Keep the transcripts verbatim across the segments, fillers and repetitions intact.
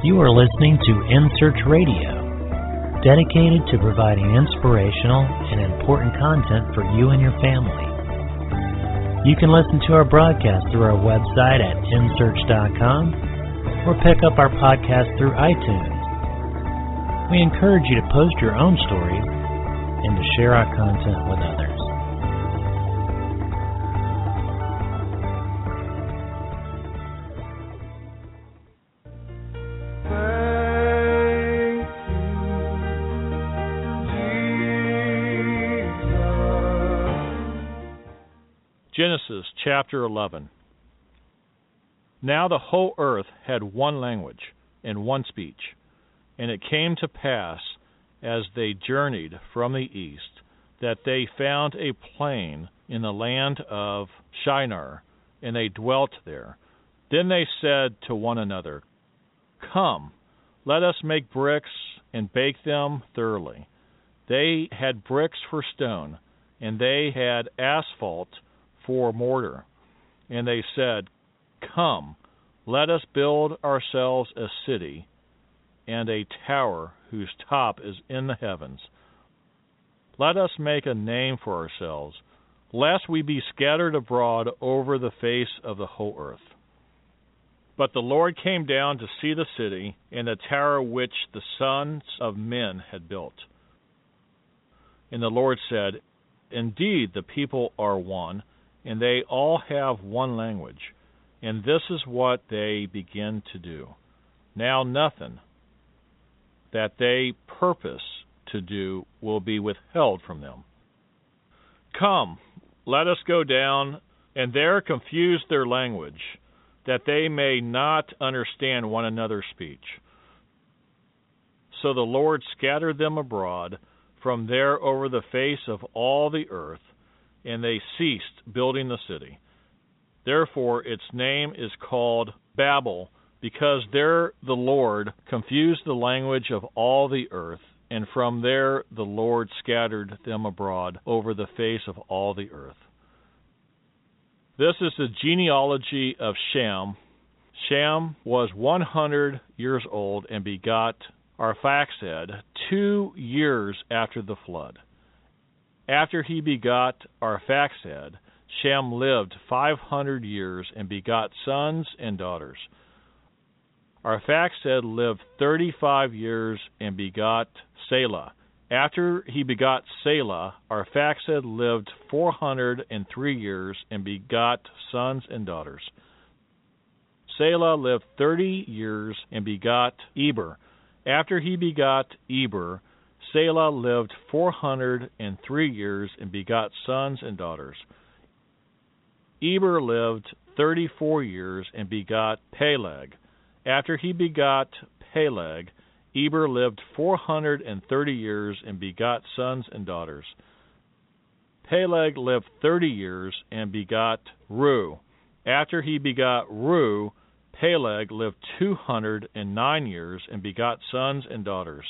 You are listening to In Search Radio, dedicated to providing inspirational and important content for you and your family. You can listen to our broadcast through our website at in search dot com or pick up our podcast through iTunes. We encourage you to post your own stories and to share our content with others. Genesis chapter eleven. Now the whole earth had one language and one speech, and it came to pass, as they journeyed from the east, that they found a plain in the land of Shinar, and they dwelt there. Then they said to one another, Come, let us make bricks and bake them thoroughly. They had bricks for stone, and they had asphalt for mortar. And they said, Come, let us build ourselves a city and a tower whose top is in the heavens. Let us make a name for ourselves, lest we be scattered abroad over the face of the whole earth. But the Lord came down to see the city and the tower which the sons of men had built. And the Lord said, Indeed, the people are one, and they all have one language, and this is what they begin to do. Now nothing that they purpose to do will be withheld from them. Come, let us go down, and there confuse their language, that they may not understand one another's speech. So the Lord scattered them abroad from there over the face of all the earth, and they ceased building the city. Therefore its name is called Babel, because there the Lord confused the language of all the earth, and from there the Lord scattered them abroad over the face of all the earth. This is the genealogy of Shem. Shem was one hundred years old and begot Arphaxad two years after the flood. After he begot Arphaxad, Shem lived five hundred years and begot sons and daughters. Arphaxad lived thirty-five years and begot Selah. After he begot Selah, Arphaxad lived four hundred and three years and begot sons and daughters. Selah lived thirty years and begot Eber. After he begot Eber, Selah lived four hundred and three years and begot sons and daughters. Eber lived thirty-four years and begot Peleg. After he begot Peleg, Eber lived four hundred and thirty years and begot sons and daughters. Peleg lived thirty years and begot Reu. After he begot Reu, Peleg lived two hundred and nine years and begot sons and daughters.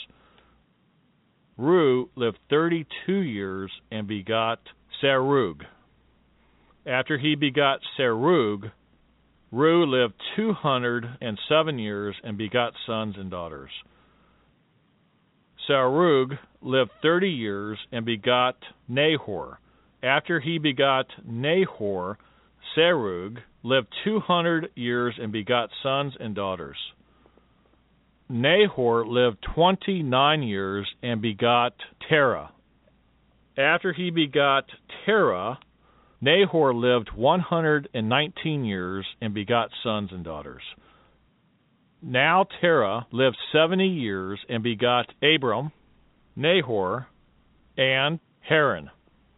Reu lived thirty-two years and begot Serug. After he begot Serug, Reu lived two hundred and seven years and begot sons and daughters. Serug lived thirty years and begot Nahor. After he begot Nahor, Serug lived two hundred years and begot sons and daughters. Nahor lived twenty-nine years and begot Terah. After he begot Terah, Nahor lived one hundred and nineteen years and begot sons and daughters. Now Terah lived seventy years and begot Abram, Nahor, and Haran.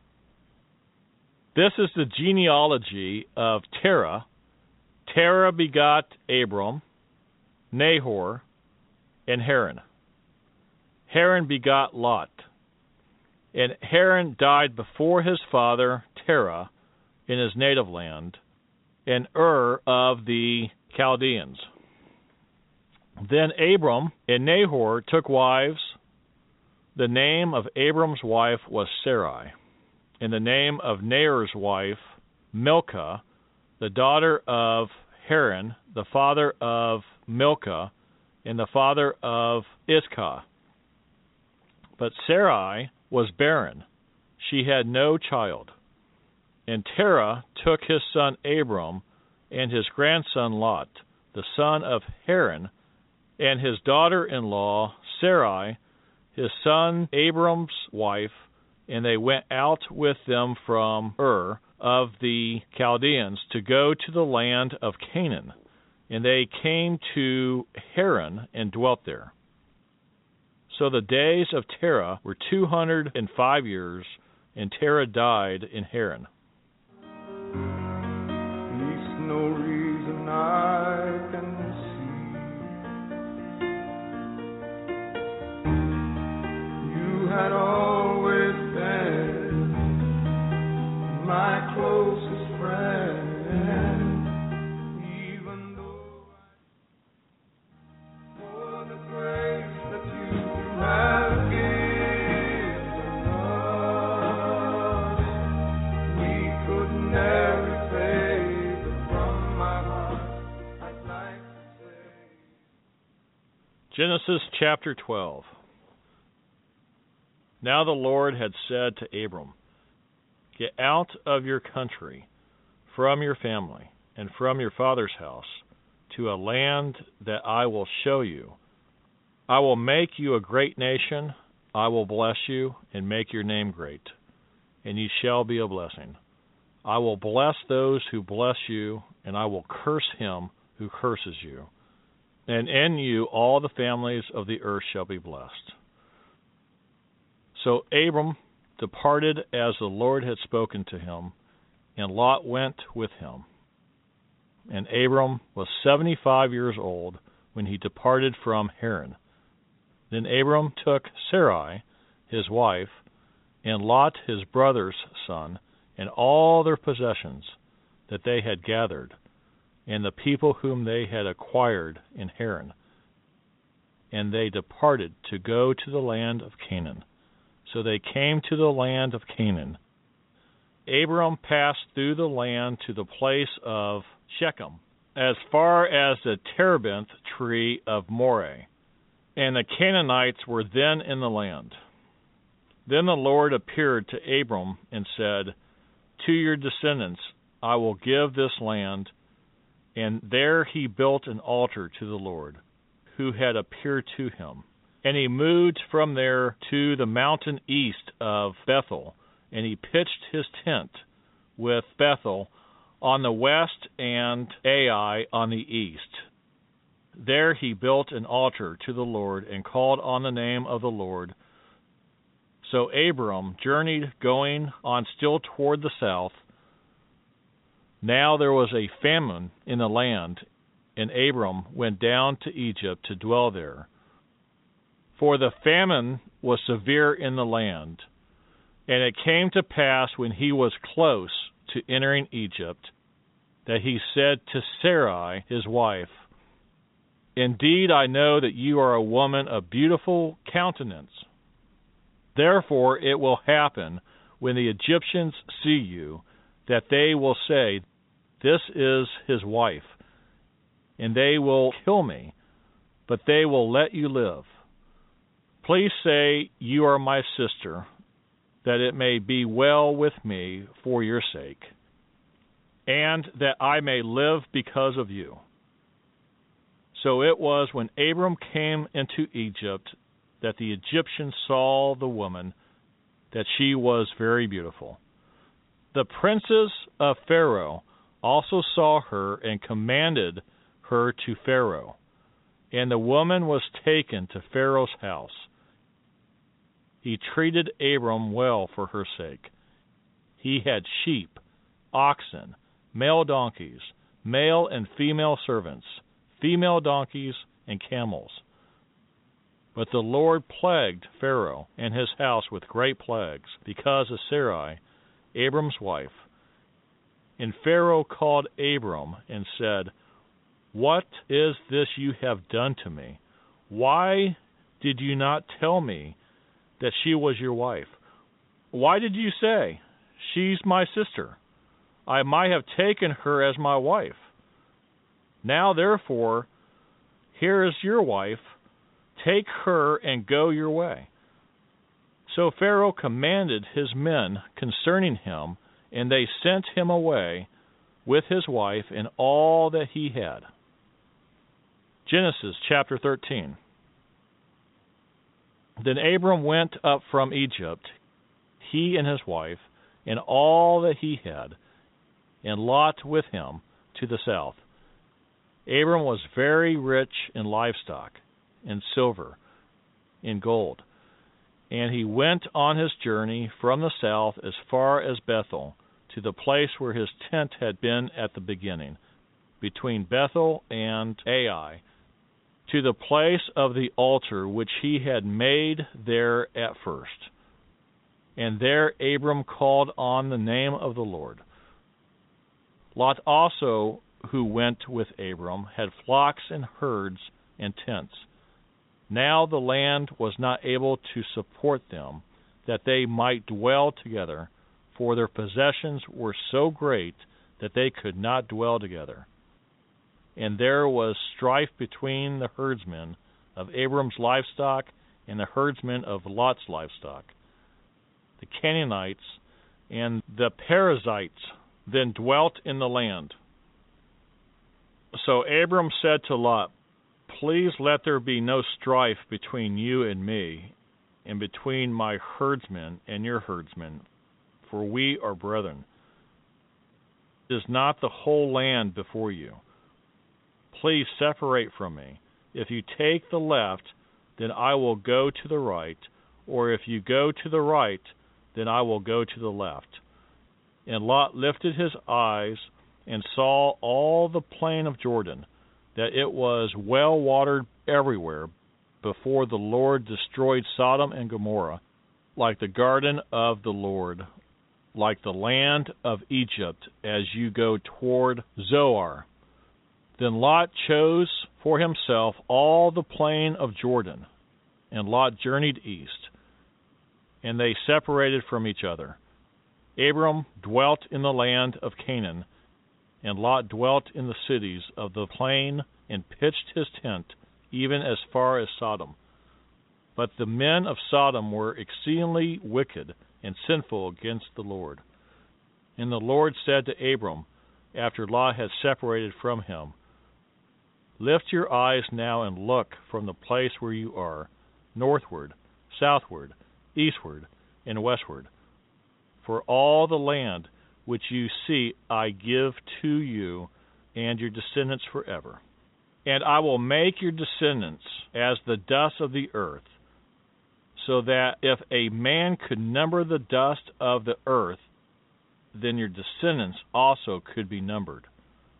This is the genealogy of Terah. Terah begot Abram, Nahor, and Haran. Haran begot Lot. And Haran died before his father Terah in his native land, in Ur of the Chaldeans. Then Abram and Nahor took wives. The name of Abram's wife was Sarai, and the name of Nahor's wife Milcah, the daughter of Haran, the father of Milcah, and the father of Iscah. But Sarai was barren. She had no child. And Terah took his son Abram and his grandson Lot, the son of Haran, and his daughter-in-law Sarai, his son Abram's wife, and they went out with them from Ur of the Chaldeans to go to the land of Canaan. And they came to Haran and dwelt there. So the days of Terah were two hundred and five years, and Terah died in Haran. There's no reason I can see. You had always been my closest friend, even though I, for the grace that you have given us, we could never take it from my heart. I'd like to say. Genesis chapter twelve. Now the Lord had said to Abram, "Get out of your country, from your family, and from your father's house, to a land that I will show you. I will make you a great nation. I will bless you and make your name great, and you shall be a blessing. I will bless those who bless you, and I will curse him who curses you. And in you all the families of the earth shall be blessed." So Abram departed as the Lord had spoken to him, and Lot went with him. And Abram was seventy-five years old when he departed from Haran. Then Abram took Sarai, his wife, and Lot his brother's son, and all their possessions that they had gathered, and the people whom they had acquired in Haran. And they departed to go to the land of Canaan. So they came to the land of Canaan. Abram passed through the land to the place of Shechem, as far as the terebinth tree of Moreh, and the Canaanites were then in the land. Then the Lord appeared to Abram and said, "To your descendants I will give this land." And there he built an altar to the Lord, who had appeared to him. And he moved from there to the mountain east of Bethel, and he pitched his tent with Bethel on the west and Ai on the east. There he built an altar to the Lord and called on the name of the Lord. So Abram journeyed, going on still toward the south. Now there was a famine in the land, and Abram went down to Egypt to dwell there. For the famine was severe in the land. And it came to pass when he was close to entering Egypt, that he said to Sarai his wife, "Indeed I know that you are a woman of beautiful countenance. Therefore it will happen, when the Egyptians see you, that they will say, 'This is his wife,' and they will kill me, but they will let you live. Please say you are my sister, that it may be well with me for your sake, and that I may live because of you." So it was when Abram came into Egypt that the Egyptians saw the woman, that she was very beautiful. The princes of Pharaoh also saw her and commanded her to Pharaoh, and the woman was taken to Pharaoh's house. He treated Abram well for her sake. He had sheep, oxen, male donkeys, male and female servants, female donkeys, and camels. But the Lord plagued Pharaoh and his house with great plagues because of Sarai, Abram's wife. And Pharaoh called Abram and said, "What is this you have done to me? Why did you not tell me that she was your wife? Why did you say, 'She's my sister'? I might have taken her as my wife. Now, therefore, here is your wife. Take her and go your way. So Pharaoh commanded his men concerning him, and they sent him away with his wife and all that he had. Genesis chapter thirteen. Then Abram went up from Egypt, he and his wife, and all that he had, and Lot with him to the south. Abram was very rich in livestock, in silver, in gold. And he went on his journey from the south as far as Bethel, to the place where his tent had been at the beginning, between Bethel and Ai, to the place of the altar which he had made there at first. And there Abram called on the name of the Lord. Lot also, who went with Abram, had flocks and herds and tents. Now the land was not able to support them, that they might dwell together, for their possessions were so great that they could not dwell together. And there was strife between the herdsmen of Abram's livestock and the herdsmen of Lot's livestock. The Canaanites and the Perizzites then dwelt in the land. So Abram said to Lot, Please let there be no strife between you and me, and between my herdsmen and your herdsmen, for we are brethren. Is not the whole land before you? Please separate from me. If you take the left, then I will go to the right, or if you go to the right, then I will go to the left. And Lot lifted his eyes and saw all the plain of Jordan, that it was well watered everywhere, before the Lord destroyed Sodom and Gomorrah, like the garden of the Lord, like the land of Egypt, as you go toward Zoar. Then Lot chose for himself all the plain of Jordan, and Lot journeyed east, and they separated from each other. Abram dwelt in the land of Canaan, and Lot dwelt in the cities of the plain, and pitched his tent, even as far as Sodom. But the men of Sodom were exceedingly wicked and sinful against the Lord. And the Lord said to Abram, after Lot had separated from him, Lift your eyes now and look from the place where you are, northward, southward, eastward, and westward. For all the land which you see I give to you and your descendants forever. And I will make your descendants as the dust of the earth, so that if a man could number the dust of the earth, then your descendants also could be numbered.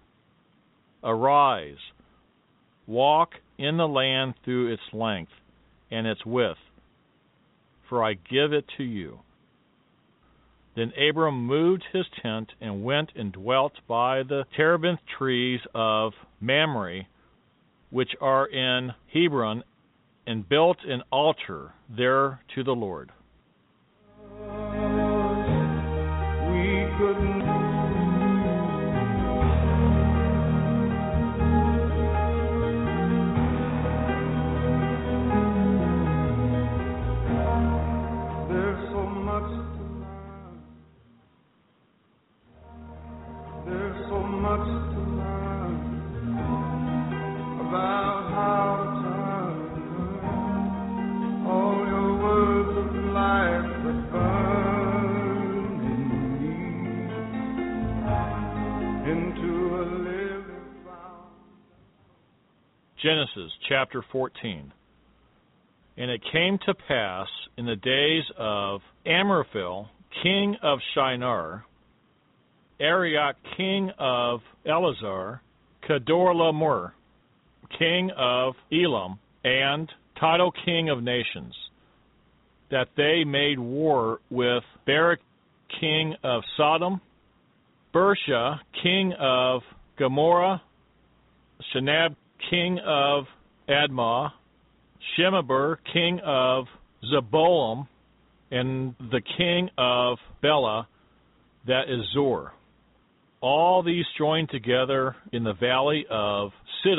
Arise, walk in the land through its length and its width, for I give it to you. Then Abram moved his tent and went and dwelt by the terebinth trees of Mamre, which are in Hebron, and built an altar there to the Lord. We couldn't. There's so much to learn. There's so much to learn about how to turn all your words of life that burn in me into a living fountain. Genesis chapter fourteen. And it came to pass in the days of Amraphel, king of Shinar, Arioch, king of Elazar, Kedorlaomer, king of Elam, and Tidal, king of nations, that they made war with Barak, king of Sodom, Bersha, king of Gomorrah, Shinab, king of Admah, Shemeber, king of Zeboim, and the king of Bela, that is Zor. All these joined together in the valley of Siddim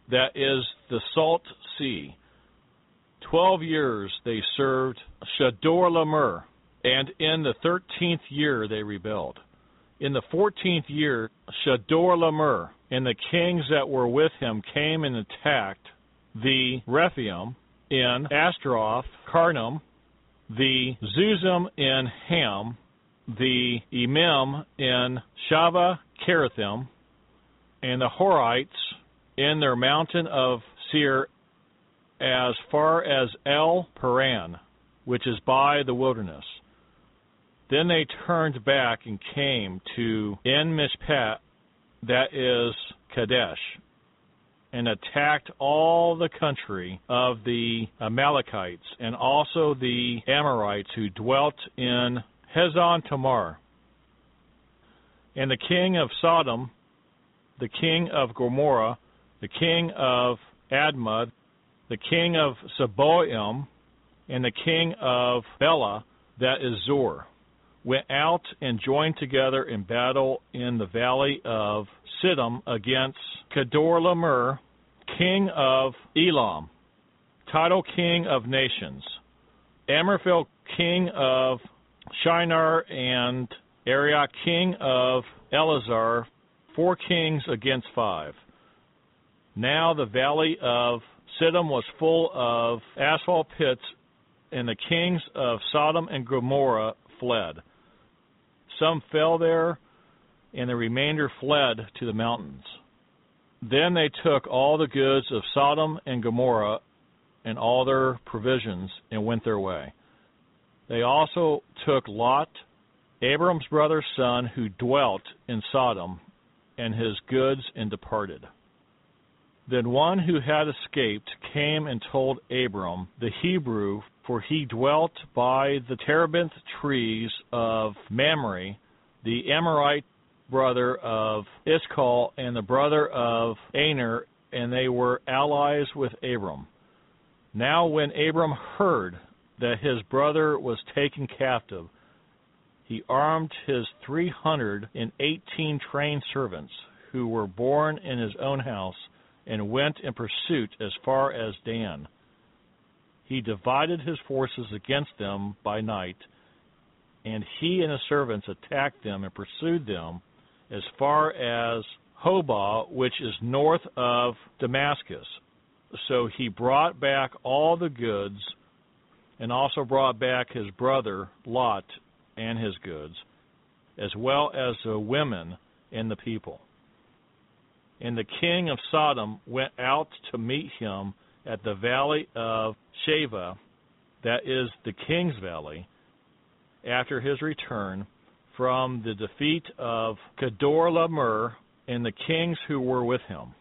that is the Salt Sea. Twelve years they served Chedorlaomer, and in the thirteenth year they rebelled. In the fourteenth year, Chedorlaomer and the kings that were with him came and attacked the Rephaim in Ashtaroth, Karnam, the Zuzim in Ham, the Emim in Shaveh Kirathim, and the Horites in their mountain of Seir as far as El Paran, which is by the wilderness. Then they turned back and came to En Mishpat, that is Kadesh, and attacked all the country of the Amalekites and also the Amorites who dwelt in Hezon Tamar. And the king of Sodom, the king of Gomorrah, the king of Admah, the king of Seboim, and the king of Bela, that is Zor, went out and joined together in battle in the valley of Siddim against Chedorlaomer, king of Elam, Tidal king of nations, Amraphel king of Shinar, and Arioch king of Elazar, four kings against five. Now the valley of Siddim was full of asphalt pits, and the kings of Sodom and Gomorrah fled. Some fell there, and the remainder fled to the mountains. Then they took all the goods of Sodom and Gomorrah and all their provisions and went their way. They also took Lot, Abram's brother's son, who dwelt in Sodom, and his goods, and departed. Then one who had escaped came and told Abram the Hebrew, for he dwelt by the terebinth trees of Mamre, the Amorite brother of Iskal and the brother of Aner, and they were allies with Abram. Now when Abram heard that his brother was taken captive, he armed his three hundred and eighteen trained servants who were born in his own house, and went in pursuit as far as Dan. He divided his forces against them by night, and he and his servants attacked them and pursued them as far as Hobah, which is north of Damascus. So he brought back all the goods, and also brought back his brother Lot and his goods, as well as the women and the people. And the king of Sodom went out to meet him at the valley of Shaveh, that is the king's valley, after his return from the defeat of Chedorlaomer and the kings who were with him.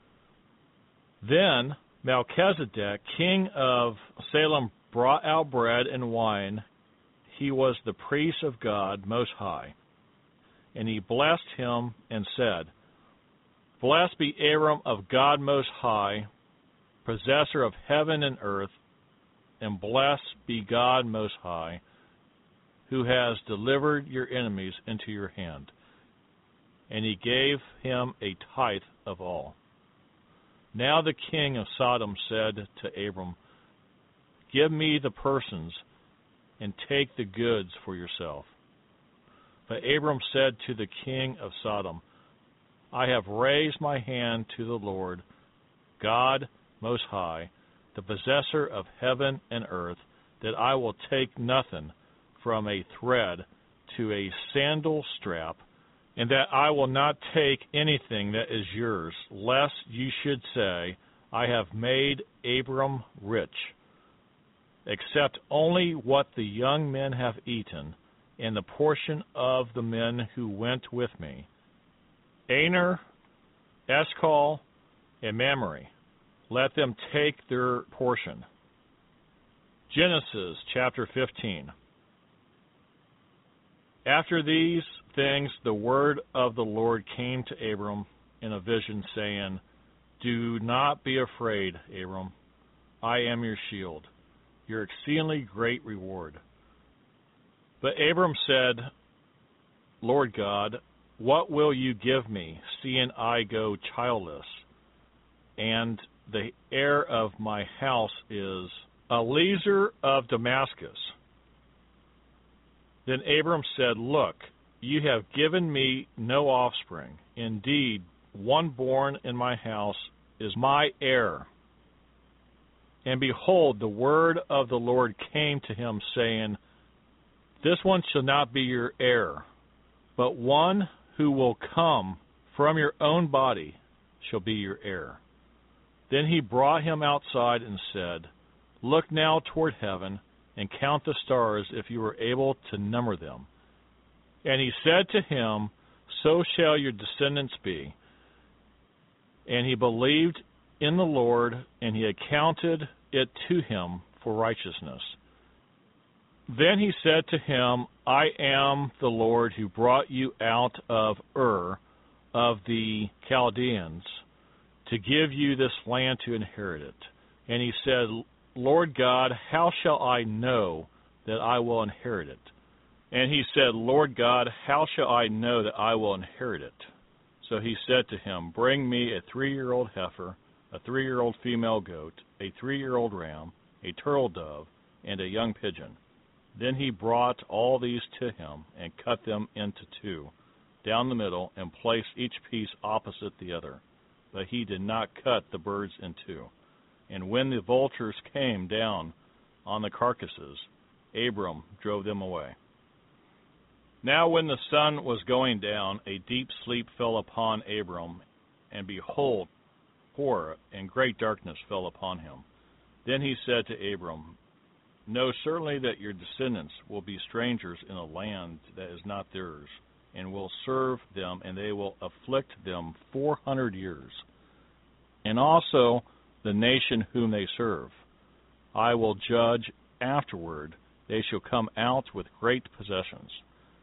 Then Melchizedek, king of Salem, brought out bread and wine. He was the priest of God Most High. And he blessed him and said, Blessed be Abram of God Most High, possessor of heaven and earth, and blessed be God Most High, who has delivered your enemies into your hand. And he gave him a tithe of all. Now the king of Sodom said to Abram, Give me the persons, and take the goods for yourself. But Abram said to the king of Sodom, I have raised my hand to the Lord, God Most High, the possessor of heaven and earth, that I will take nothing from a thread to a sandal strap, and that I will not take anything that is yours, lest you should say, I have made Abram rich, except only what the young men have eaten, and the portion of the men who went with me, Aner, Eshcol, and Mamre. Let them take their portion. Genesis chapter fifteen. After these things, the word of the Lord came to Abram in a vision, saying, Do not be afraid, Abram. I am your shield, your exceedingly great reward. But Abram said, Lord God, what will you give me, seeing I go childless? and the heir of my house is Eliezer of Damascus. Then Abram said, Look, you have given me no offspring. Indeed, one born in my house is my heir. And behold, the word of the Lord came to him, saying, This one shall not be your heir, but one who will come from your own body shall be your heir. Then he brought him outside and said, Look now toward heaven, and count the stars, if you are able to number them. And he said to him, So shall your descendants be. And he believed in the Lord, and he accounted it to him for righteousness. Then he said to him, I am the Lord who brought you out of Ur of the Chaldeans to give you this land to inherit it. And he said, Lord God, how shall I know that I will inherit it? And he said, Lord God, how shall I know that I will inherit it? So he said to him, Bring me a three-year-old heifer, a three-year-old female goat, a three-year-old ram, a turtle dove, and a young pigeon. Then he brought all these to him and cut them into two, down the middle, and placed each piece opposite the other. But he did not cut the birds in two. And when the vultures came down on the carcasses, Abram drove them away. Now when the sun was going down, a deep sleep fell upon Abram, and behold, horror and great darkness fell upon him. Then he said to Abram, Know certainly that your descendants will be strangers in a land that is not theirs, and will serve them, and they will afflict them four hundred years. And also the nation whom they serve I will judge afterward. They shall come out with great possessions.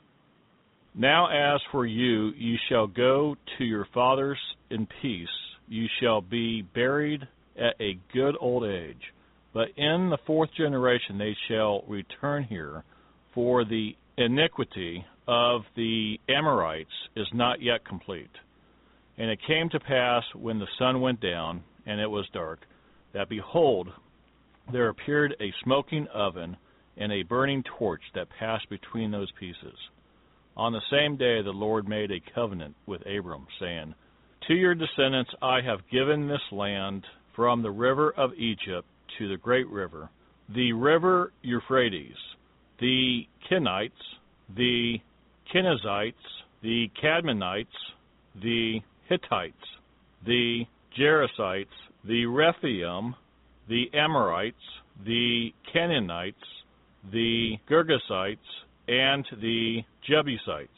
Now as for you, you shall go to your fathers in peace. You shall be buried at a good old age. But in the fourth generation they shall return here, for the iniquity of the Amorites is not yet complete. And it came to pass, when the sun went down, and it was dark, that behold, there appeared a smoking oven and a burning torch that passed between those pieces. On the same day the Lord made a covenant with Abram, saying, To your descendants I have given this land, from the river of Egypt to the great river, the river Euphrates, the Kenites, the Kenizzites, the Cadmonites, the Hittites, the Jerusites, the Rephaim, the Amorites, the Canaanites, the Girgasites, and the Jebusites.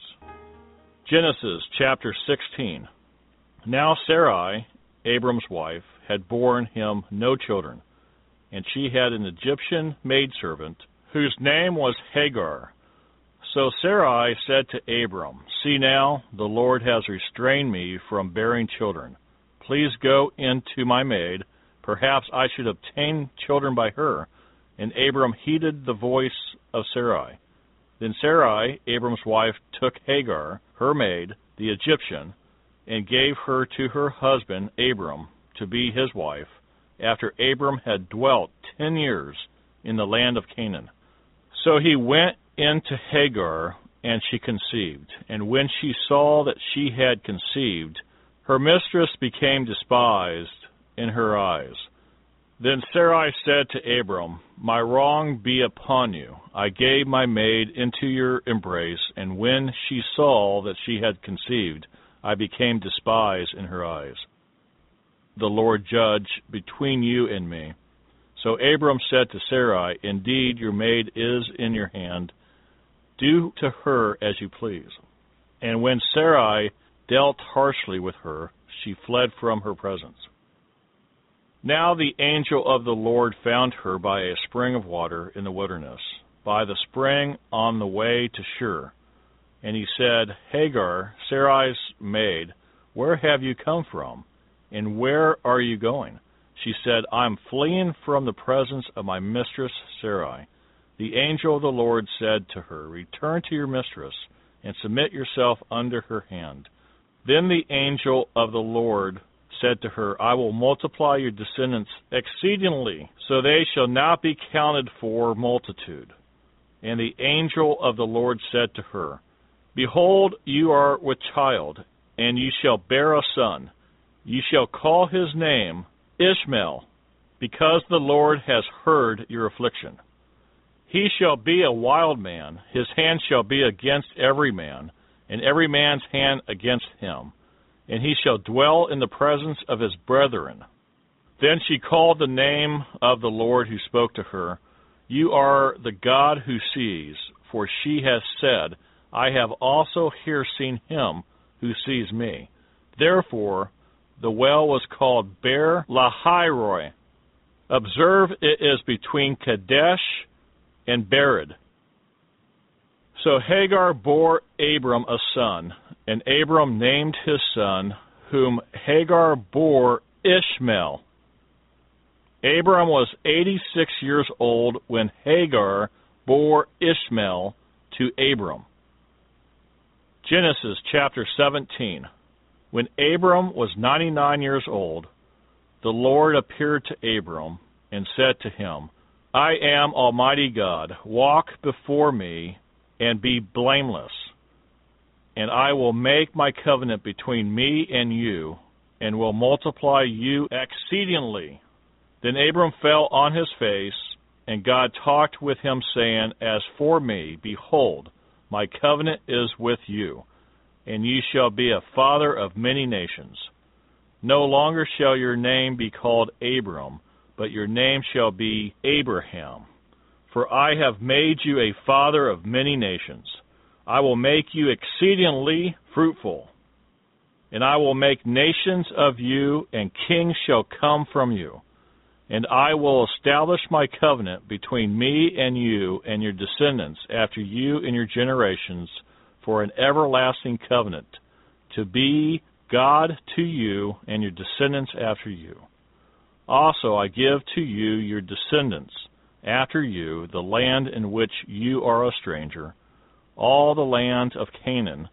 Genesis chapter sixteen. Now Sarai, Abram's wife, had borne him no children, and she had an Egyptian maidservant, whose name was Hagar. So Sarai said to Abram, See now, the Lord has restrained me from bearing children. Please go in to my maid. Perhaps I should obtain children by her. And Abram heeded the voice of Sarai. Then Sarai, Abram's wife, took Hagar, her maid, the Egyptian, and gave her to her husband Abram to be his wife, after Abram had dwelt ten years in the land of Canaan. So he went in to Hagar, and she conceived. And when she saw that she had conceived, her mistress became despised in her eyes. Then Sarai said to Abram, My wrong be upon you. I gave my maid into your embrace, and when she saw that she had conceived, I became despised in her eyes. The Lord judge between you and me. So Abram said to Sarai, Indeed, your maid is in your hand. Do to her as you please. And when Sarai dealt harshly with her, she fled from her presence. Now the angel of the Lord found her by a spring of water in the wilderness, by the spring on the way to Shur. And he said, Hagar, Sarai's maid, where have you come from, and where are you going? She said, I am fleeing from the presence of my mistress Sarai. The angel of the Lord said to her, Return to your mistress, and submit yourself under her hand. Then the angel of the Lord said to her, I will multiply your descendants exceedingly, so they shall not be counted for multitude. And the angel of the Lord said to her, Behold, you are with child, and you shall bear a son. You shall call his name Ishmael, because the Lord has heard your affliction. He shall be a wild man, his hand shall be against every man, and every man's hand against him, and he shall dwell in the presence of his brethren. Then she called the name of the Lord who spoke to her, You are the God who sees, for she has said, I have also here seen him who sees me. Therefore, the well was called Beer Lahairoi. Observe, it is between Kadesh and Bered. So Hagar bore Abram a son, and Abram named his son, whom Hagar bore Ishmael. Abram was eighty-six years old when Hagar bore Ishmael to Abram. Genesis chapter seventeen. When Abram was ninety-nine years old, the Lord appeared to Abram and said to him, I am Almighty God. Walk before me and be blameless, and I will make my covenant between me and you, and will multiply you exceedingly. Then Abram fell on his face, and God talked with him, saying, As for me, behold, my covenant is with you, and you shall be a father of many nations. No longer shall your name be called Abram, but your name shall be Abraham. For I have made you a father of many nations. I will make you exceedingly fruitful, and I will make nations of you, and kings shall come from you. And I will establish my covenant between me and you and your descendants after you and your generations for an everlasting covenant, to be God to you and your descendants after you. Also I give to you your descendants after you the land in which you are a stranger, all the land of Canaan,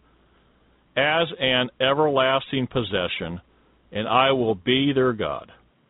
as an everlasting possession, and I will be their God.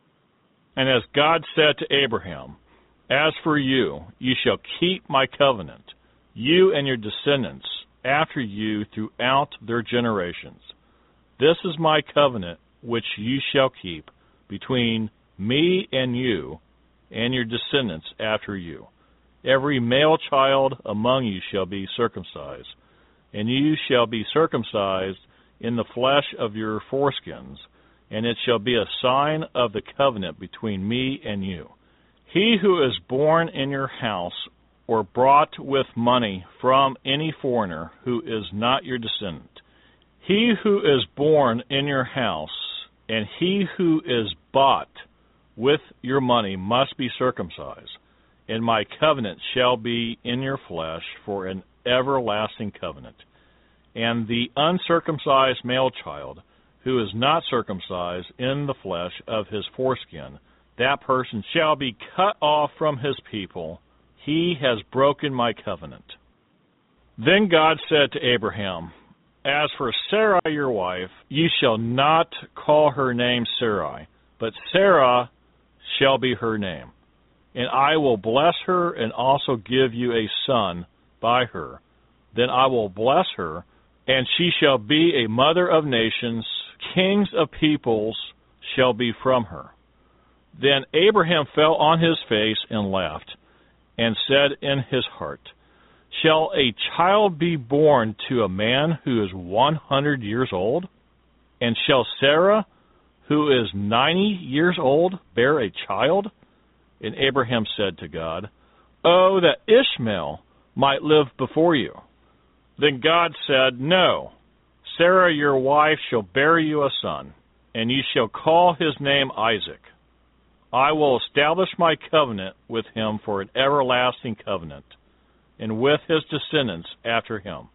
And as God said to Abraham, As for you, you shall keep my covenant, you and your descendants after you throughout their generations. This is my covenant which you shall keep between me and you and your descendants after you. Every male child among you shall be circumcised, and you shall be circumcised in the flesh of your foreskins, and it shall be a sign of the covenant between me and you. He who is born in your house or brought with money from any foreigner who is not your descendant, he who is born in your house and he who is bought with your money must be circumcised, and my covenant shall be in your flesh for an everlasting covenant. And the uncircumcised male child who is not circumcised in the flesh of his foreskin, that person shall be cut off from his people. He has broken my covenant. Then God said to Abraham, As for Sarai your wife, you shall not call her name Sarai, but Sarah shall be her name. And I will bless her and also give you a son by her. Then I will bless her, and she shall be a mother of nations. Kings of peoples shall be from her. Then Abraham fell on his face and laughed, and said in his heart, Shall a child be born to a man who is one hundred years old? And shall Sarah, who is ninety years old, bear a child? And Abraham said to God, Oh, that Ishmael might live before you. Then God said, No, Sarah your wife shall bear you a son, and you shall call his name Isaac. I will establish my covenant with him for an everlasting covenant, and with his descendants after him.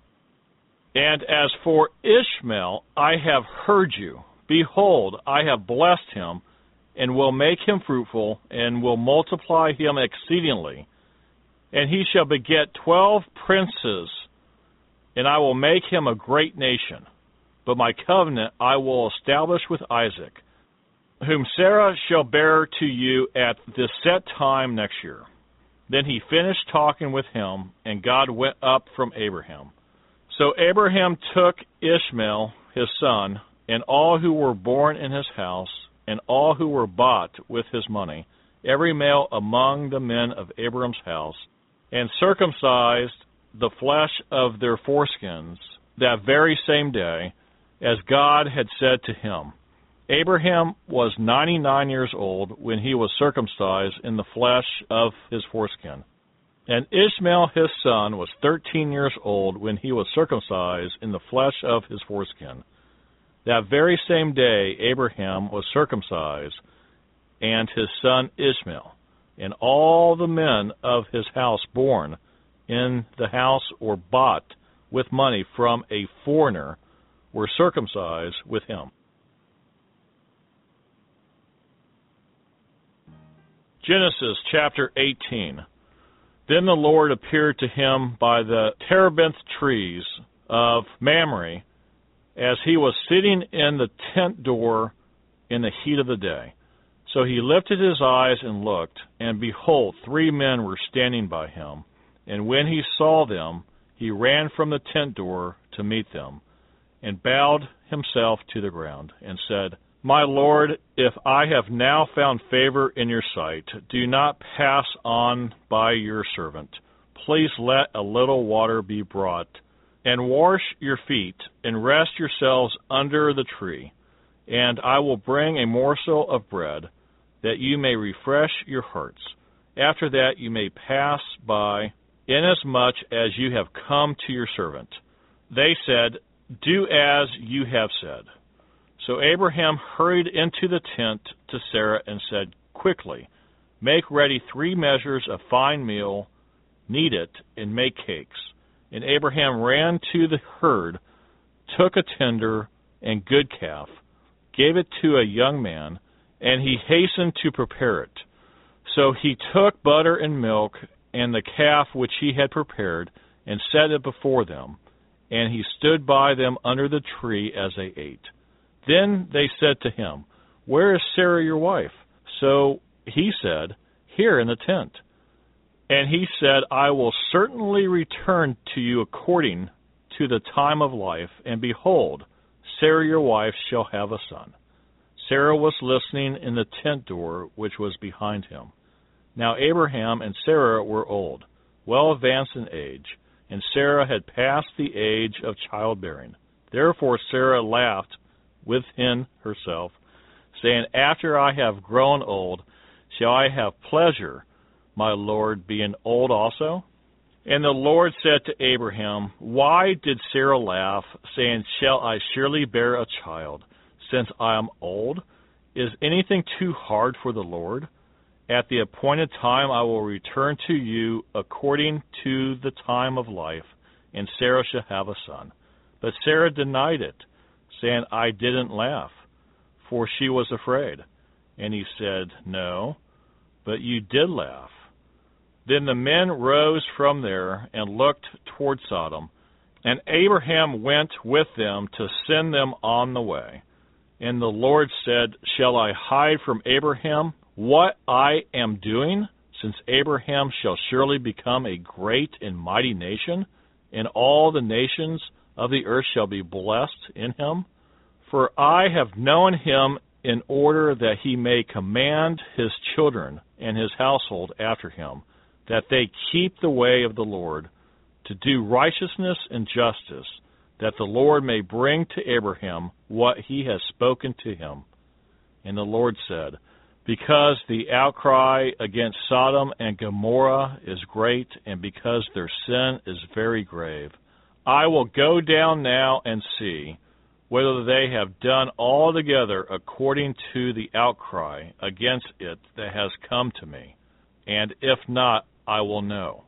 And as for Ishmael, I have heard you. Behold, I have blessed him, and will make him fruitful, and will multiply him exceedingly. And he shall beget twelve princes, and I will make him a great nation. But my covenant I will establish with Isaac, whom Sarah shall bear to you at the set time next year. Then he finished talking with him, and God went up from Abraham. So Abraham took Ishmael, his son, and all who were born in his house, and all who were bought with his money, every male among the men of Abraham's house, and circumcised the flesh of their foreskins that very same day, as God had said to him. Abraham was ninety-nine years old when he was circumcised in the flesh of his foreskin. And Ishmael his son was thirteen years old when he was circumcised in the flesh of his foreskin. That very same day Abraham was circumcised, and his son Ishmael, and all the men of his house born in the house or bought with money from a foreigner were circumcised with him. Genesis chapter eighteen. Then the Lord appeared to him by the terebinth trees of Mamre, as he was sitting in the tent door in the heat of the day. So he lifted his eyes and looked, and behold, three men were standing by him. And when he saw them, he ran from the tent door to meet them, and bowed himself to the ground, and said, My Lord, if I have now found favor in your sight, do not pass on by your servant. Please let a little water be brought, and wash your feet, and rest yourselves under the tree. And I will bring a morsel of bread, that you may refresh your hearts. After that you may pass by, inasmuch as you have come to your servant. They said, Do as you have said. So Abraham hurried into the tent to Sarah and said, Quickly, make ready three measures of fine meal, knead it, and make cakes. And Abraham ran to the herd, took a tender and good calf, gave it to a young man, and he hastened to prepare it. So he took butter and milk and the calf which he had prepared, and set it before them, and he stood by them under the tree as they ate. Then they said to him, Where is Sarah your wife? So he said, Here in the tent. And he said, I will certainly return to you according to the time of life, and behold, Sarah your wife shall have a son. Sarah was listening in the tent door which was behind him. Now Abraham and Sarah were old, well advanced in age, and Sarah had passed the age of childbearing. Therefore Sarah laughed within herself, saying, After I have grown old, shall I have pleasure, my Lord, being old also? And the Lord said to Abraham, Why did Sarah laugh, saying, Shall I surely bear a child, since I am old? Is anything too hard for the Lord? At the appointed time I will return to you according to the time of life, and Sarah shall have a son. But Sarah denied it, saying, I didn't laugh, for she was afraid. And he said, No, but you did laugh. Then the men rose from there and looked toward Sodom, and Abraham went with them to send them on the way. And the Lord said, Shall I hide from Abraham what I am doing, since Abraham shall surely become a great and mighty nation, and all the nations of the earth shall be blessed in him? For I have known him in order that he may command his children and his household after him, that they keep the way of the Lord, to do righteousness and justice, that the Lord may bring to Abraham what he has spoken to him. And the Lord said, Because the outcry against Sodom and Gomorrah is great, and because their sin is very grave, I will go down now and see whether they have done altogether according to the outcry against it that has come to me, and if not, I will know.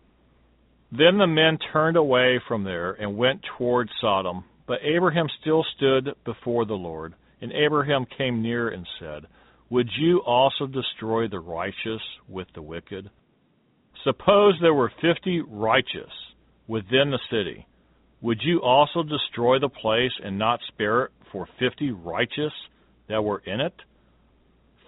Then the men turned away from there and went toward Sodom, but Abraham still stood before the Lord. And Abraham came near and said, Would you also destroy the righteous with the wicked? Suppose there were fifty righteous within the city. Would you also destroy the place and not spare it for fifty righteous that were in it?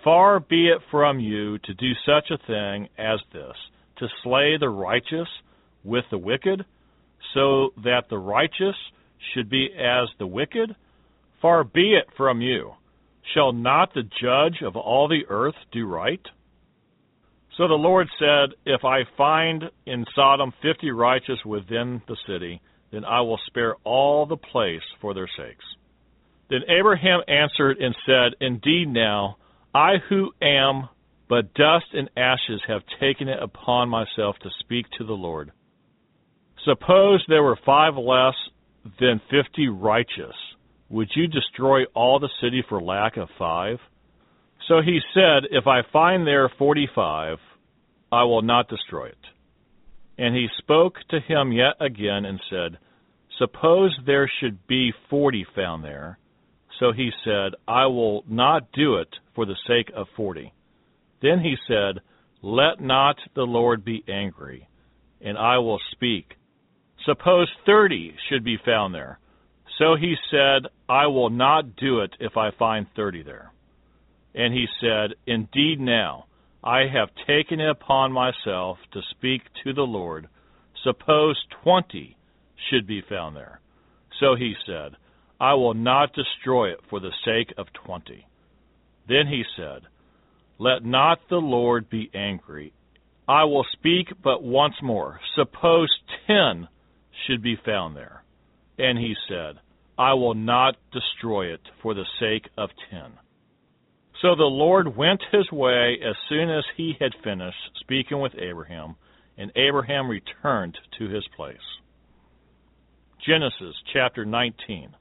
Far be it from you to do such a thing as this, to slay the righteous with the wicked, so that the righteous should be as the wicked? Far be it from you. Shall not the judge of all the earth do right? So the Lord said, If I find in Sodom fifty righteous within the city, then I will spare all the place for their sakes. Then Abraham answered and said, Indeed now, I who am but dust and ashes have taken it upon myself to speak to the Lord. Suppose there were five less than fifty righteous. Would you destroy all the city for lack of five? So he said, If I find there forty-five, I will not destroy it. And he spoke to him yet again and said, Suppose there should be forty found there. So he said, I will not do it for the sake of forty. Then he said, Let not the Lord be angry, and I will speak. Suppose thirty should be found there. So he said, I will not do it if I find thirty there. And he said, Indeed now, I have taken it upon myself to speak to the Lord. Suppose twenty should be found there. So he said, I will not destroy it for the sake of twenty. Then he said, Let not the Lord be angry. I will speak but once more. Suppose ten should be found there. And he said, I will not destroy it for the sake of ten. So the Lord went his way as soon as he had finished speaking with Abraham, and Abraham returned to his place. Genesis chapter nineteen.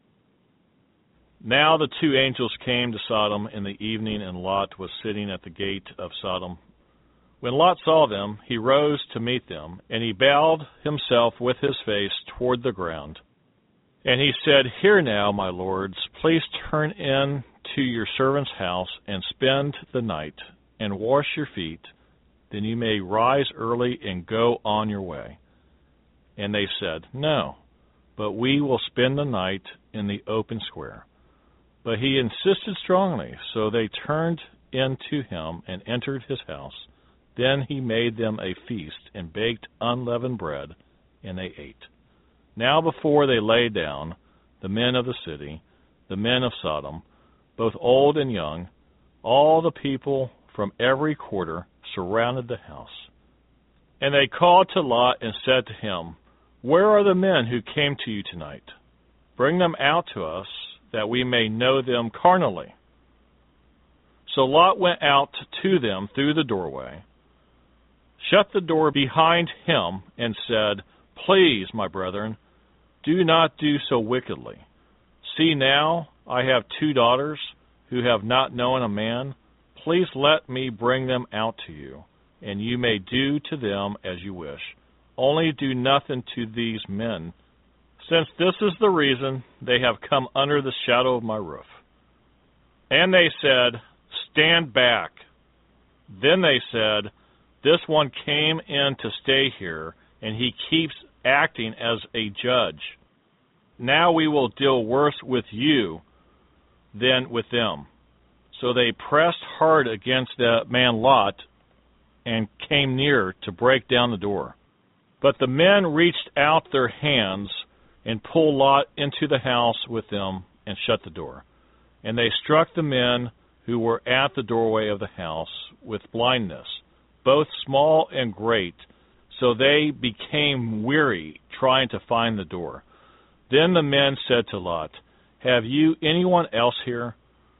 Now the two angels came to Sodom in the evening, and Lot was sitting at the gate of Sodom. When Lot saw them, he rose to meet them, and he bowed himself with his face toward the ground. And he said, Hear now, my lords, please turn in to your servant's house and spend the night, and wash your feet. Then you may rise early and go on your way. And they said, No, but we will spend the night in the open square. But he insisted strongly, so they turned in to him and entered his house. Then he made them a feast and baked unleavened bread, and they ate. Now before they lay down, the men of the city, the men of Sodom, both old and young, all the people from every quarter surrounded the house. And they called to Lot and said to him, Where are the men who came to you tonight? Bring them out to us, that we may know them carnally. So Lot went out to them through the doorway, shut the door behind him, and said, Please, my brethren, do not do so wickedly. See now, I have two daughters who have not known a man. Please let me bring them out to you, and you may do to them as you wish. Only do nothing to these men, since this is the reason they have come under the shadow of my roof. And they said, Stand back. Then they said, This one came in to stay here, and he keeps acting as a judge. Now we will deal worse with you than with them. So they pressed hard against the man Lot and came near to break down the door. But the men reached out their hands and pulled Lot into the house with them and shut the door. And they struck the men who were at the doorway of the house with blindness, both small and great, so they became weary trying to find the door. Then the men said to Lot, Have you anyone else here?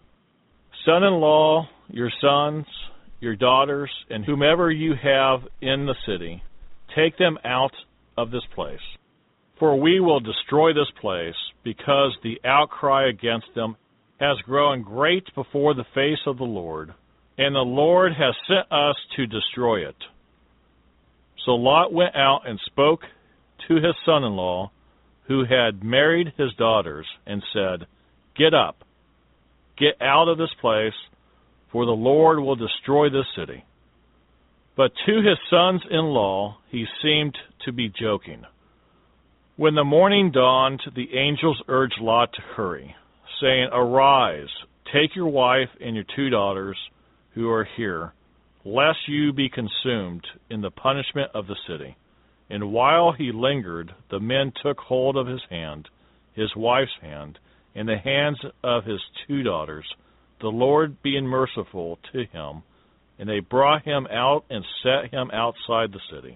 Son-in-law, your sons, your daughters, and whomever you have in the city, take them out of this place. For we will destroy this place, because the outcry against them has grown great before the face of the Lord, and the Lord has sent us to destroy it. So Lot went out and spoke to his son-in-law, who had married his daughters, and said, Get up, get out of this place, for the Lord will destroy this city. But to his sons-in-law he seemed to be joking. When the morning dawned, the angels urged Lot to hurry, saying, Arise, take your wife and your two daughters who are here, lest you be consumed in the punishment of the city. And while he lingered, the men took hold of his hand, his wife's hand, and the hands of his two daughters, the Lord being merciful to him, and they brought him out and set him outside the city.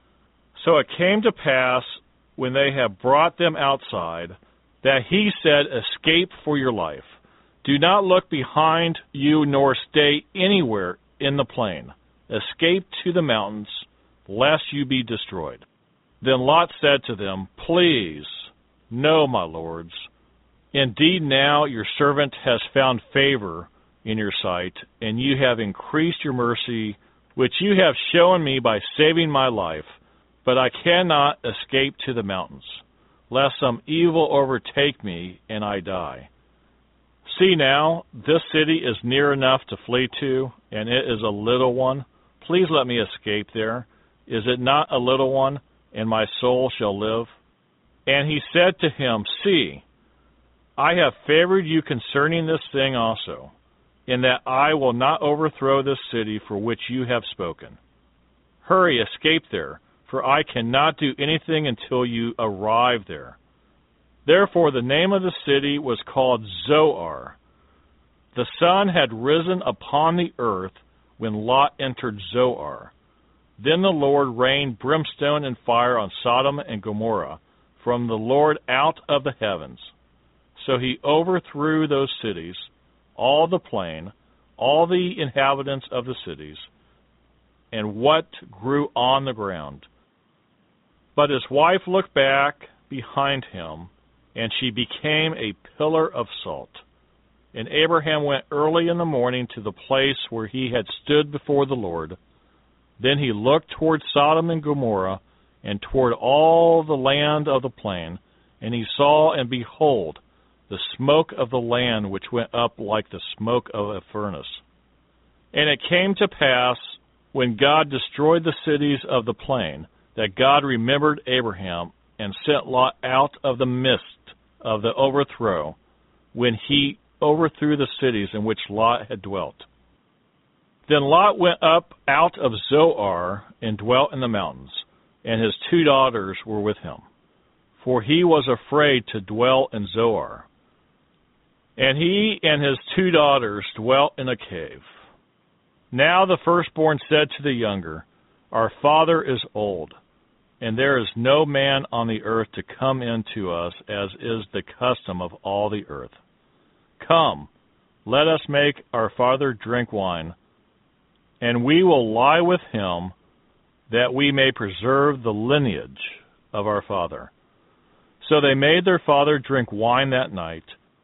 So it came to pass, when they had brought them outside, that he said, Escape for your life. Do not look behind you, nor stay anywhere in the plain. Escape to the mountains, lest you be destroyed. Then Lot said to them, Please, no, my lords. Indeed, now your servant has found favor in your sight, and you have increased your mercy, which you have shown me by saving my life. But I cannot escape to the mountains, lest some evil overtake me and I die. See now, this city is near enough to flee to, and it is a little one. Please let me escape there. Is it not a little one, and my soul shall live? And he said to him, See, I have favored you concerning this thing also, in that I will not overthrow this city for which you have spoken. Hurry, escape there, for I cannot do anything until you arrive there. Therefore the name of the city was called Zoar. The sun had risen upon the earth when Lot entered Zoar. Then the Lord rained brimstone and fire on Sodom and Gomorrah from the Lord out of the heavens. So he overthrew those cities, all the plain, all the inhabitants of the cities, and what grew on the ground. But his wife looked back behind him, and she became a pillar of salt. And Abraham went early in the morning to the place where he had stood before the Lord. Then he looked toward Sodom and Gomorrah, and toward all the land of the plain, and he saw, and behold, the smoke of the land which went up like the smoke of a furnace. And it came to pass, when God destroyed the cities of the plain, that God remembered Abraham, and sent Lot out of the midst of the overthrow, when he overthrew the cities in which Lot had dwelt. Then Lot went up out of Zoar, and dwelt in the mountains, and his two daughters were with him. For he was afraid to dwell in Zoar. And he and his two daughters dwelt in a cave. Now the firstborn said to the younger, Our father is old, and there is no man on the earth to come in to us, as is the custom of all the earth. Come, let us make our father drink wine, and we will lie with him, that we may preserve the lineage of our father. So they made their father drink wine that night.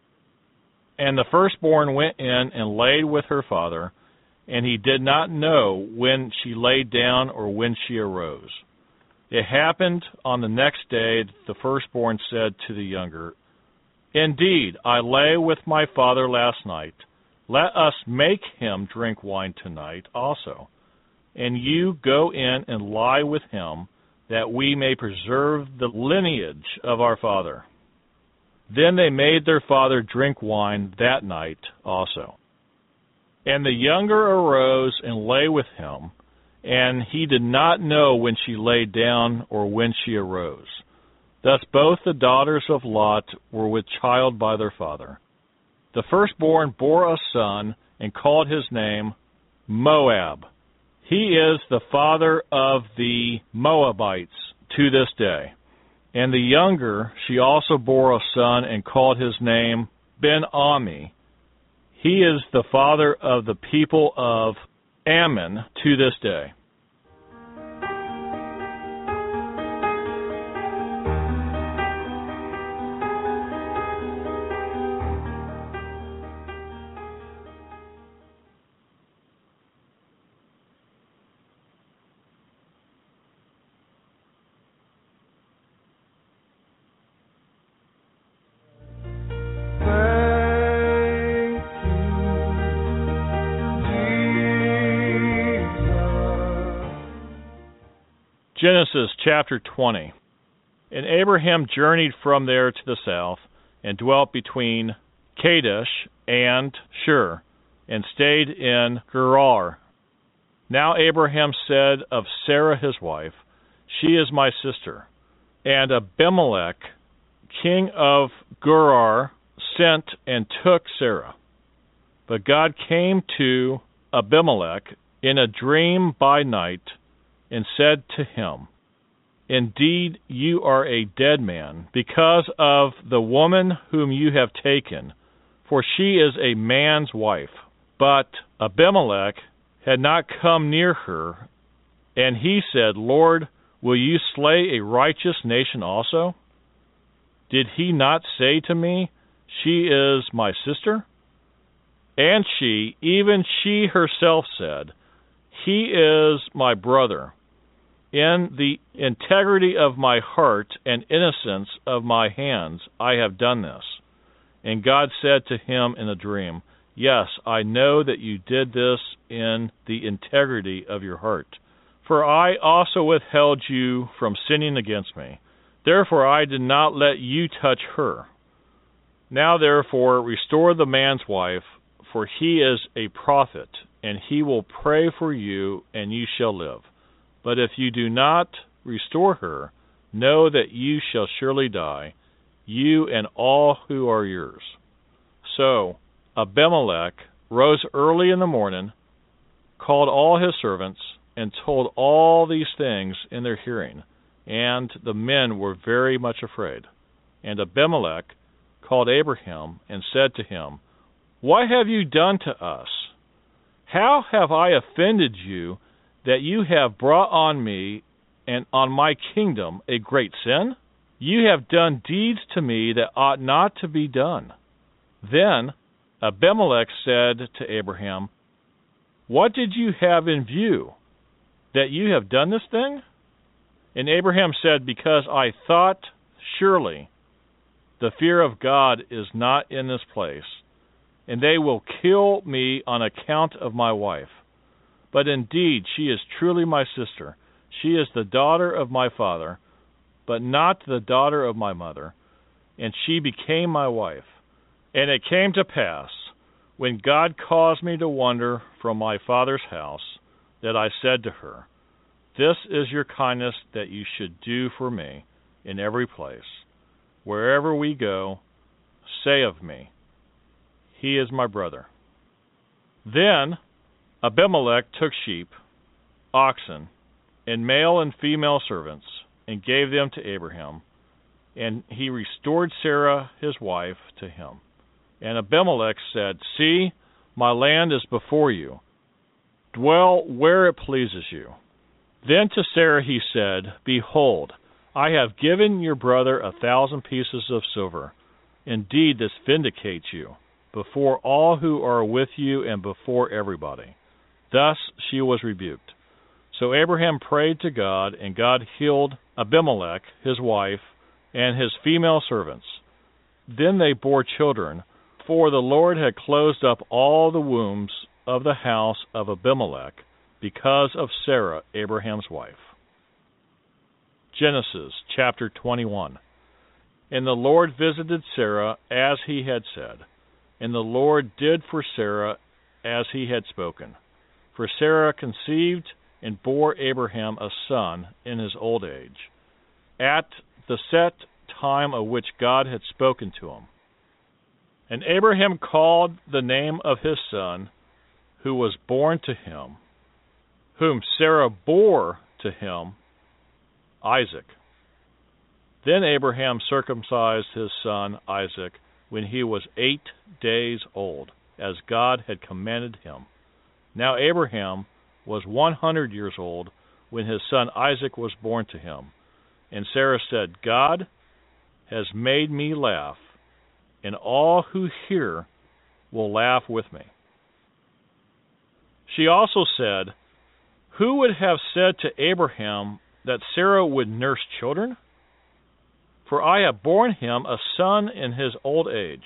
And the firstborn went in and laid with her father, and he did not know when she lay down or when she arose. It happened on the next day that the firstborn said to the younger, Indeed, I lay with my father last night. Let us make him drink wine tonight also, and you go in and lie with him, that we may preserve the lineage of our father. Then they made their father drink wine that night also. And the younger arose and lay with him, and he did not know when she lay down or when she arose. Thus both the daughters of Lot were with child by their father. The firstborn bore a son, and called his name Moab. He is the father of the Moabites to this day. And the younger, she also bore a son, and called his name Ben-Ami. He is the father of the people of Ammon to this day. Genesis chapter twenty. And Abraham journeyed from there to the south, and dwelt between Kadesh, and Shur, and stayed in Gerar. Now Abraham said of Sarah his wife, She is my sister. And Abimelech, king of Gerar, sent and took Sarah. But God came to Abimelech in a dream by night, and said to him, Indeed, you are a dead man, because of the woman whom you have taken, for she is a man's wife. But Abimelech had not come near her, and he said, Lord, will you slay a righteous nation also? Did he not say to me, She is my sister? And she, even she herself said, He is my brother. In the integrity of my heart and innocence of my hands I have done this. And God said to him in a dream, Yes, I know that you did this in the integrity of your heart. For I also withheld you from sinning against me. Therefore I did not let you touch her. Now therefore restore the man's wife, for he is a prophet, and he will pray for you, and you shall live. But if you do not restore her, know that you shall surely die, you and all who are yours. So Abimelech rose early in the morning, called all his servants, and told all these things in their hearing. And the men were very much afraid. And Abimelech called Abraham and said to him, What have you done to us? How have I offended you, that you have brought on me and on my kingdom a great sin? You have done deeds to me that ought not to be done. Then Abimelech said to Abraham, What did you have in view, that you have done this thing? And Abraham said, Because I thought, surely the fear of God is not in this place, and they will kill me on account of my wife. But indeed she is truly my sister. She is the daughter of my father, but not the daughter of my mother, and she became my wife. And it came to pass, when God caused me to wander from my father's house, that I said to her, This is your kindness that you should do for me in every place. Wherever we go, say of me, He is my brother. Then Abimelech took sheep, oxen, and male and female servants, and gave them to Abraham, and he restored Sarah his wife to him. And Abimelech said, See, my land is before you. Dwell where it pleases you. Then to Sarah he said, Behold, I have given your brother a thousand pieces of silver. Indeed, this vindicates you before all who are with you and before everybody. Thus she was rebuked. So Abraham prayed to God, and God healed Abimelech, his wife, and his female servants. Then they bore children, for the Lord had closed up all the wombs of the house of Abimelech because of Sarah, Abraham's wife. Genesis chapter twenty-one. And the Lord visited Sarah as he had said, and the Lord did for Sarah as he had spoken. For Sarah conceived and bore Abraham a son in his old age, at the set time of which God had spoken to him. And Abraham called the name of his son, who was born to him, whom Sarah bore to him, Isaac. Then Abraham circumcised his son Isaac when he was eight days old, as God had commanded him. Now Abraham was one hundred years old when his son Isaac was born to him. And Sarah said, God has made me laugh, and all who hear will laugh with me. She also said, Who would have said to Abraham that Sarah would nurse children? For I have borne him a son in his old age.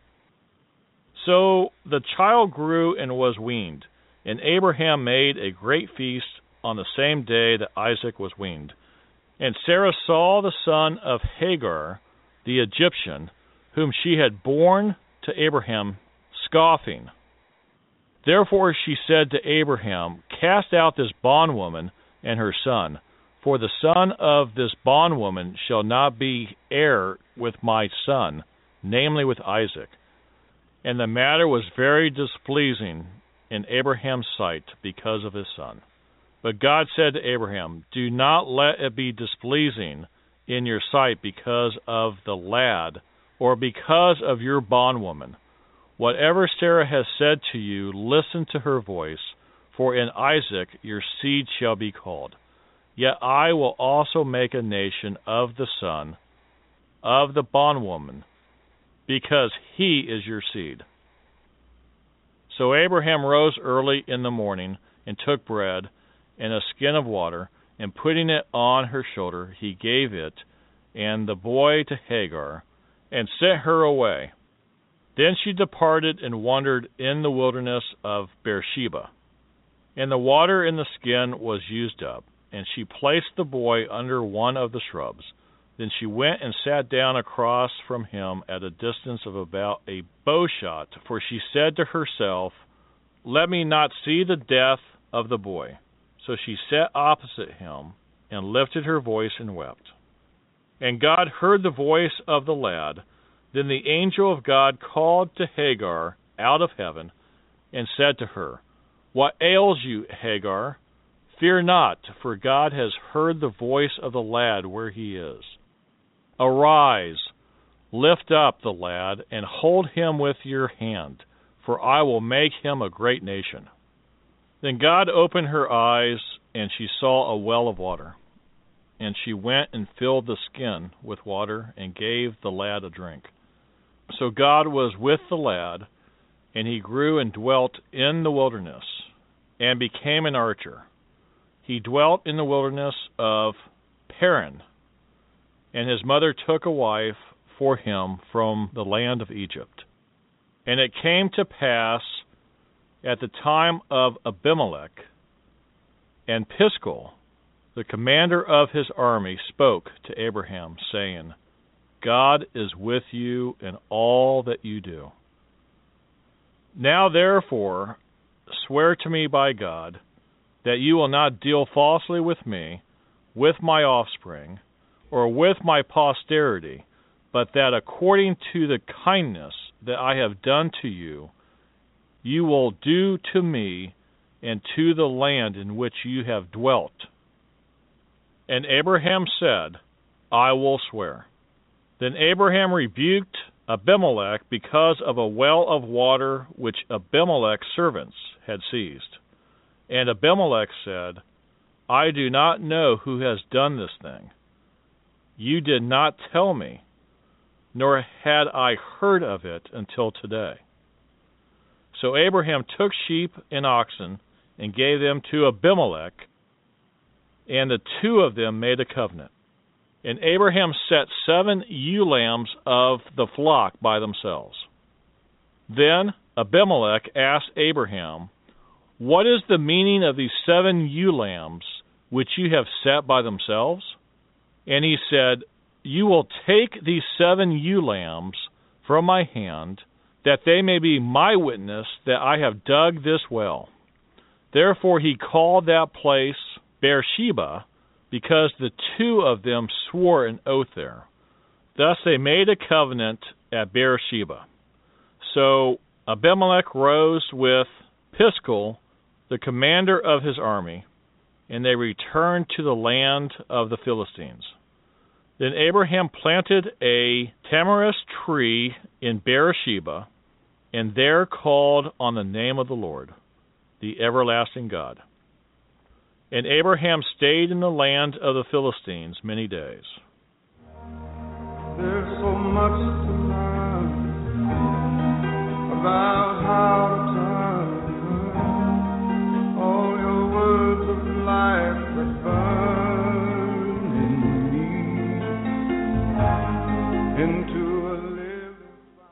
So the child grew and was weaned, and Abraham made a great feast on the same day that Isaac was weaned. And Sarah saw the son of Hagar, the Egyptian, whom she had borne to Abraham, scoffing. Therefore she said to Abraham, Cast out this bondwoman and her son, for the son of this bondwoman shall not be heir with my son, namely with Isaac. And the matter was very displeasing in Abraham's sight because of his son. But God said to Abraham, Do not let it be displeasing in your sight because of the lad, or because of your bondwoman. Whatever Sarah has said to you, listen to her voice, for in Isaac your seed shall be called. Yet I will also make a nation of the son of the bondwoman, because he is your seed. So Abraham rose early in the morning, and took bread and a skin of water, and putting it on her shoulder, he gave it and the boy to Hagar, and sent her away. Then she departed and wandered in the wilderness of Beersheba. And the water in the skin was used up, and she placed the boy under one of the shrubs. Then she went and sat down across from him at a distance of about a bow shot, for she said to herself, Let me not see the death of the boy. So she sat opposite him, and lifted her voice and wept. And God heard the voice of the lad. Then the angel of God called to Hagar out of heaven, and said to her, What ails you, Hagar? Fear not, for God has heard the voice of the lad where he is. Arise, lift up the lad, and hold him with your hand, for I will make him a great nation. Then God opened her eyes, and she saw a well of water. And she went and filled the skin with water, and gave the lad a drink. So God was with the lad, and he grew and dwelt in the wilderness, and became an archer. He dwelt in the wilderness of Paran, and his mother took a wife for him from the land of Egypt. And it came to pass at the time of Abimelech, and Piscal, the commander of his army, spoke to Abraham, saying, God is with you in all that you do. Now therefore swear to me by God that you will not deal falsely with me, with my offspring, or with my posterity, but that according to the kindness that I have done to you, you will do to me and to the land in which you have dwelt. And Abraham said, I will swear. Then Abraham rebuked Abimelech because of a well of water which Abimelech's servants had seized. And Abimelech said, I do not know who has done this thing. You did not tell me, nor had I heard of it until today. So Abraham took sheep and oxen and gave them to Abimelech, and the two of them made a covenant. And Abraham set seven ewe lambs of the flock by themselves. Then Abimelech asked Abraham, What is the meaning of these seven ewe lambs which you have set by themselves? And he said, You will take these seven ewe lambs from my hand, that they may be my witness that I have dug this well. Therefore he called that place Beersheba, because the two of them swore an oath there. Thus they made a covenant at Beersheba. So Abimelech rose with Piscal, the commander of his army, and they returned to the land of the Philistines. Then Abraham planted a tamarisk tree in Beersheba, and there called on the name of the Lord, the everlasting God. And Abraham stayed in the land of the Philistines many days. There's so much to learn about how to turn all your words of life that burn in me into a living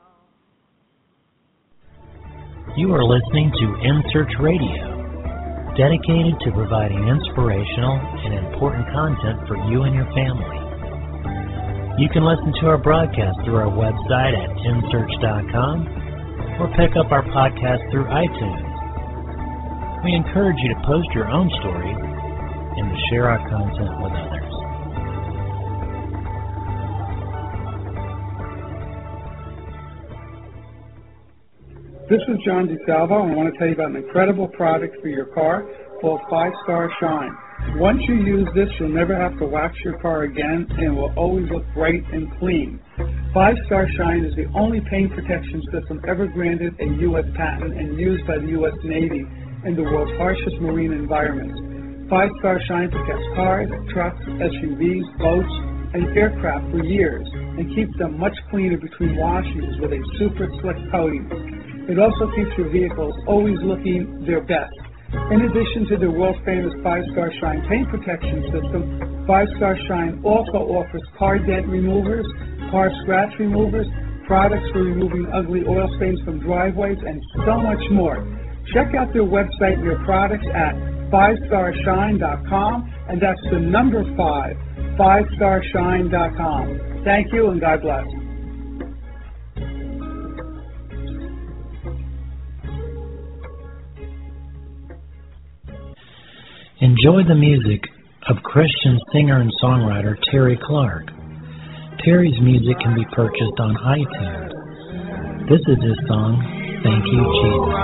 vow. You are listening to In Search Radio, dedicated to providing inspirational and important content for you and your family. You can listen to our broadcast through our website at in search dot com or pick up our podcast through iTunes. We encourage you to post your own story and to share our content with others. This is John DeSalvo, and I want to tell you about an incredible product for your car called Five Star Shine. Once you use this, you'll never have to wax your car again, and it will always look bright and clean. Five Star Shine is the only paint protection system ever granted a U S patent and used by the U S Navy in the world's harshest marine environments. Five Star Shine protects cars, trucks, S U Vs, boats, and aircraft for years and keeps them much cleaner between washings with a super slick coating. It also keeps your vehicles always looking their best. In addition to the world-famous Five Star Shine paint protection system, Five Star Shine also offers car dent removers, car scratch removers, products for removing ugly oil stains from driveways, and so much more. Check out their website and their products at five star shine dot com, and that's the number five, five star shine dot com. Thank you, and God bless. Enjoy the music of Christian singer and songwriter Terry Clark. Terry's music can be purchased on iTunes. This is his song, Thank You, Jesus.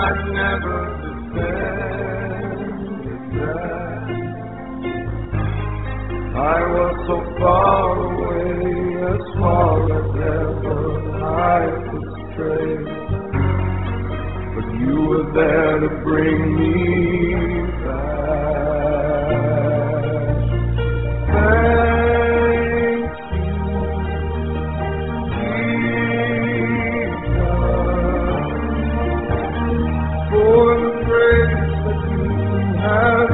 I was so far away, as far as ever I could stray, but you were there to bring me back. Thank you, Jesus, for the grace that you have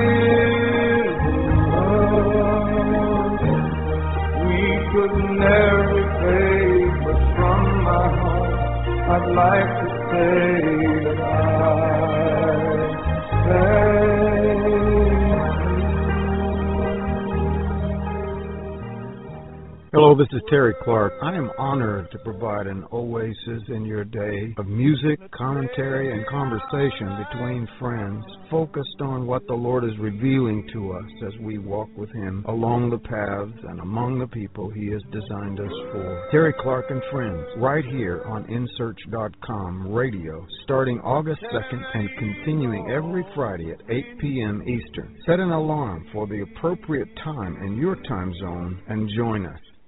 given us. We could never repay, but from my heart I'd like to say that I thank you. Hello, this is Terry Clark. I am honored to provide an oasis in your day of music, commentary, and conversation between friends, focused on what the Lord is revealing to us as we walk with Him along the paths and among the people He has designed us for. Terry Clark and Friends, right here on in search dot com radio, starting August second and continuing every Friday at eight p.m. Eastern. Set an alarm for the appropriate time in your time zone and join us.